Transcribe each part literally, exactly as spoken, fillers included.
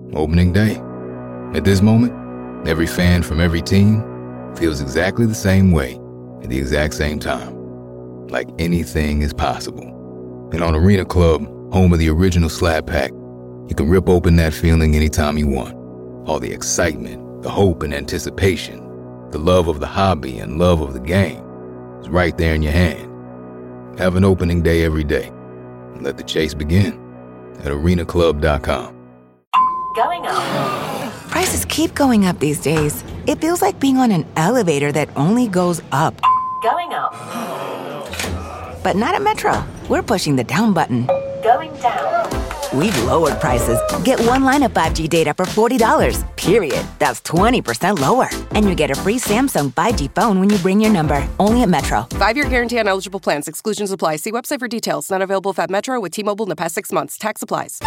Opening day. At this moment, every fan from every team feels exactly the same way at the exact same time. Like anything is possible. And on Arena Club, home of the original Slap Pack, you can rip open that feeling anytime you want. All the excitement, the hope and anticipation, the love of the hobby and love of the game is right there in your hand. Have an opening day every day and let the chase begin at arena club dot com. Going up. Prices keep going up these days. It feels like being on an elevator that only goes up. Going up. But not at Metro. We're pushing the down button. Going down. We've lowered prices. Get one line of five G data for forty dollars, period. That's twenty percent lower. And you get a free Samsung five G phone when you bring your number. Only at Metro. Five-year guarantee on eligible plans. Exclusions apply. See website for details. Not available at Metro with T-Mobile in the past six months. Tax applies.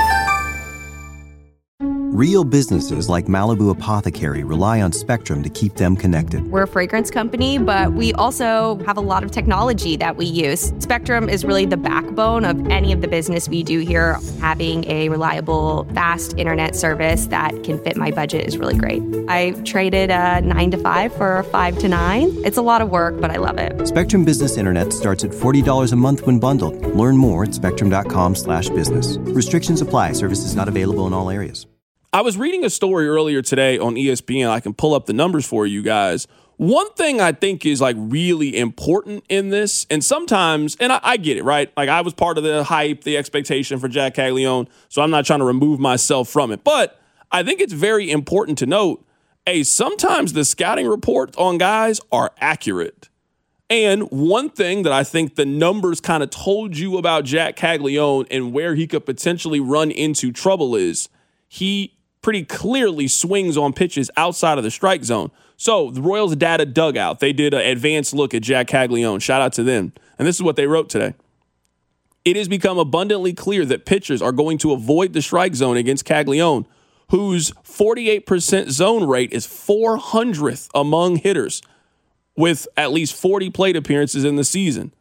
Real businesses like Malibu Apothecary rely on Spectrum to keep them connected. We're a fragrance company, but we also have a lot of technology that we use. Spectrum is really the backbone of any of the business we do here. Having a reliable, fast internet service that can fit my budget is really great. I traded a nine to five for a five to nine. It's a lot of work, but I love it. Spectrum Business Internet starts at forty dollars a month when bundled. Learn more at spectrum.com slash business. Restrictions apply. Services not available in all areas. I was reading a story earlier today on E S P N. I can pull up the numbers for you guys. One thing I think is like really important in this, and sometimes, and I, I get it, right? Like I was part of the hype, the expectation for Jack Caglianone, so I'm not trying to remove myself from it. But I think it's very important to note, hey, sometimes the scouting reports on guys are accurate. And one thing that I think the numbers kind of told you about Jack Caglianone and where he could potentially run into trouble is he pretty clearly swings on pitches outside of the strike zone. So the Royals data dugout, they did an advanced look at Jack Caglianone. Shout out to them. And this is what they wrote today. It has become abundantly clear that pitchers are going to avoid the strike zone against Caglianone, whose forty-eight percent zone rate is four hundredth among hitters with at least forty plate appearances in the season.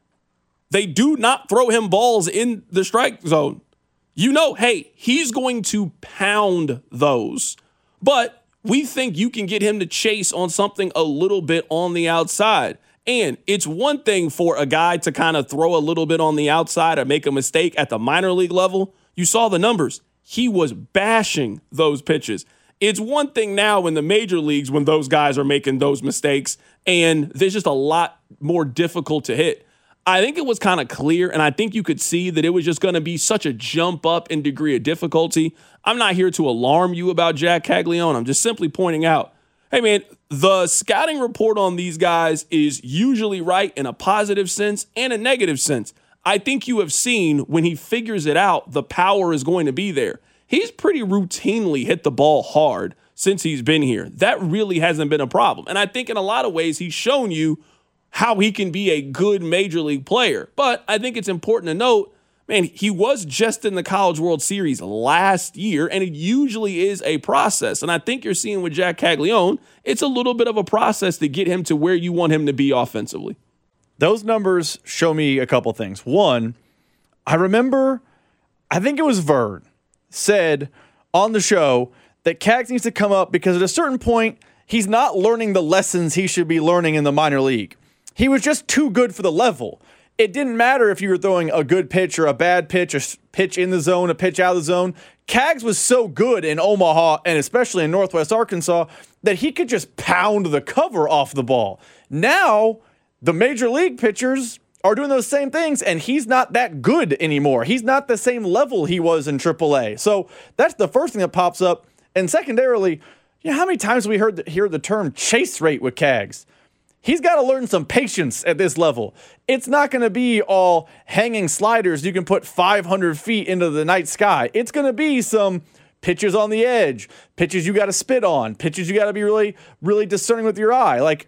They do not throw him balls in the strike zone. You know, hey, he's going to pound those, but we think you can get him to chase on something a little bit on the outside. And it's one thing for a guy to kind of throw a little bit on the outside or make a mistake at the minor league level. You saw the numbers. He was bashing those pitches. It's one thing now in the major leagues when those guys are making those mistakes, and there's just a lot more difficult to hit. I think it was kind of clear, and I think you could see that it was just going to be such a jump up in degree of difficulty. I'm not here to alarm you about Jack Caglianone. I'm just simply pointing out, hey, man, the scouting report on these guys is usually right in a positive sense and a negative sense. I think you have seen when he figures it out, the power is going to be there. He's pretty routinely hit the ball hard since he's been here. That really hasn't been a problem. And I think in a lot of ways, he's shown you how he can be a good major league player. But I think it's important to note, man, he was just in the College World Series last year, and it usually is a process. And I think you're seeing with Jack Caglianone, it's a little bit of a process to get him to where you want him to be offensively. Those numbers show me a couple things. One, I remember, I think it was Vern, said on the show that Cags needs to come up because at a certain point, he's not learning the lessons he should be learning in the minor league. He was just too good for the level. It didn't matter if you were throwing a good pitch or a bad pitch, a pitch in the zone, a pitch out of the zone. Cags was so good in Omaha and especially in Northwest Arkansas that he could just pound the cover off the ball. Now, the major league pitchers are doing those same things, and he's not that good anymore. He's not the same level he was in triple A. So that's the first thing that pops up. And secondarily, you know, how many times have we heard the, hear the term chase rate with Cags? He's got to learn some patience at this level. It's not going to be all hanging sliders you can put five hundred feet into the night sky. It's going to be some pitches on the edge, pitches you got to spit on, pitches you got to be really, really discerning with your eye. Like,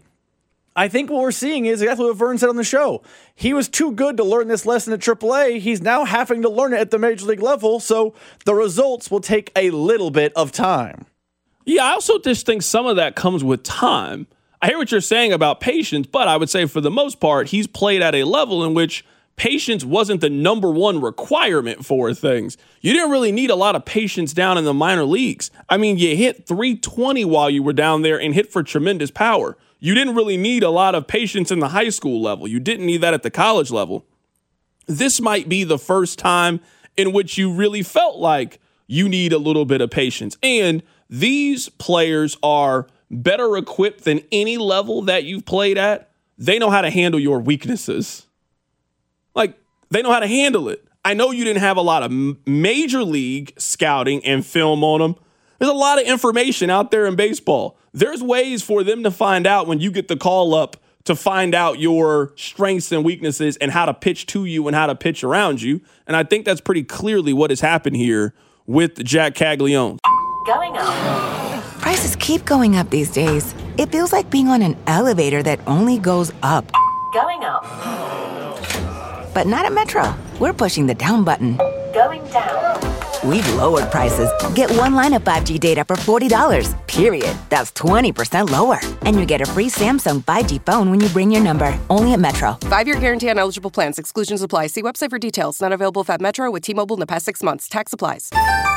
I think what we're seeing is exactly what Vern said on the show. He was too good to learn this lesson at triple A. He's now having to learn it at the major league level, so the results will take a little bit of time. Yeah, I also just think some of that comes with time. I hear what you're saying about patience, but I would say for the most part, he's played at a level in which patience wasn't the number one requirement for things. You didn't really need a lot of patience down in the minor leagues. I mean, you hit three twenty while you were down there and hit for tremendous power. You didn't really need a lot of patience in the high school level. You didn't need that at the college level. This might be the first time in which you really felt like you need a little bit of patience. And these players are better equipped than any level that you've played at. They know how to handle your weaknesses. Like, they know how to handle it. I know you didn't have a lot of major league scouting and film on them. There's a lot of information out there in baseball. There's ways for them to find out when you get the call up to find out your strengths and weaknesses and how to pitch to you and how to pitch around you. And I think that's pretty clearly what has happened here with Jac Caglianone. Going up. Prices keep going up these days. It feels like being on an elevator that only goes up. Going up. But not at Metro. We're pushing the down button. Going down. We've lowered prices. Get one line of five G data for forty dollars, period. That's twenty percent lower. And you get a free Samsung five G phone when you bring your number. Only at Metro. Five-year guarantee on eligible plans. Exclusions apply. See website for details. Not available if at Metro with T-Mobile in the past six months. Tax applies.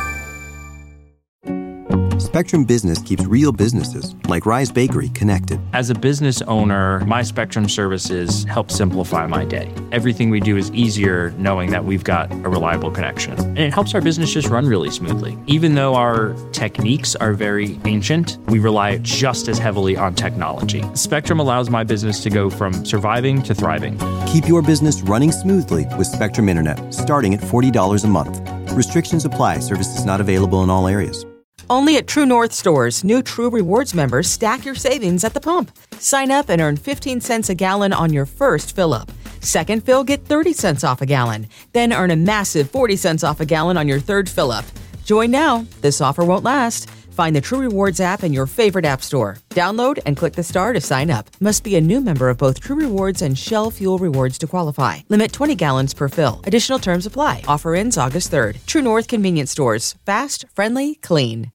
Spectrum Business keeps real businesses, like Rise Bakery, connected. As a business owner, my Spectrum services help simplify my day. Everything we do is easier knowing that we've got a reliable connection. And it helps our business just run really smoothly. Even though our techniques are very ancient, we rely just as heavily on technology. Spectrum allows my business to go from surviving to thriving. Keep your business running smoothly with Spectrum Internet, starting at forty dollars a month. Restrictions apply. Services not available in all areas. Only at True North stores, new True Rewards members stack your savings at the pump. Sign up and earn fifteen cents a gallon on your first fill-up. Second fill, get thirty cents off a gallon. Then earn a massive forty cents off a gallon on your third fill-up. Join now. This offer won't last. Find the True Rewards app in your favorite app store. Download and click the star to sign up. Must be a new member of both True Rewards and Shell Fuel Rewards to qualify. Limit twenty gallons per fill. Additional terms apply. Offer ends August third. True North convenience stores. Fast, friendly, clean.